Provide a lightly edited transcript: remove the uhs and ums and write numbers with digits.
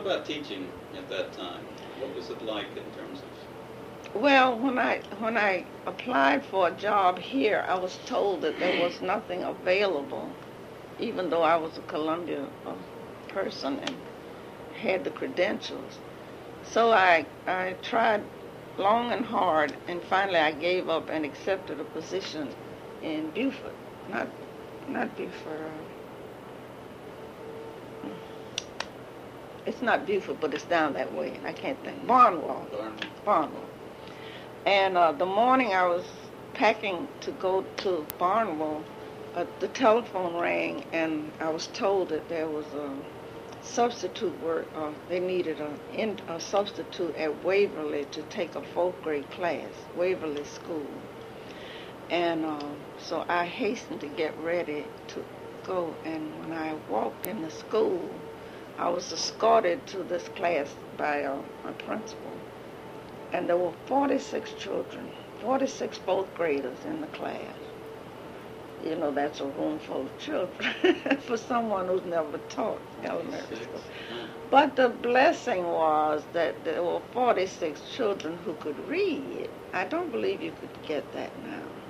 about teaching at that time? What was it like in terms of? Well, when I applied for a job here, I was told that there was nothing available, even though I was a Columbia person and had the credentials. So I tried long and hard, and finally I gave up and accepted a position in Beaufort, not Beaufort. It's not Beaufort, but it's down that way. I can't think. Barnwell. Barnwell. And the morning I was packing to go to Barnwell, the telephone rang, and I was told that there was a substitute work. They needed a substitute at Waverly to take a fourth grade class, Waverly School. And so I hastened to get ready to go. And when I walked in the school, I was escorted to this class by my principal. And there were 46 children, 46 fourth graders in the class. You know, that's a room full of children for someone who's never taught elementary school. But the blessing was that there were 46 children who could read. I don't believe you could get that now.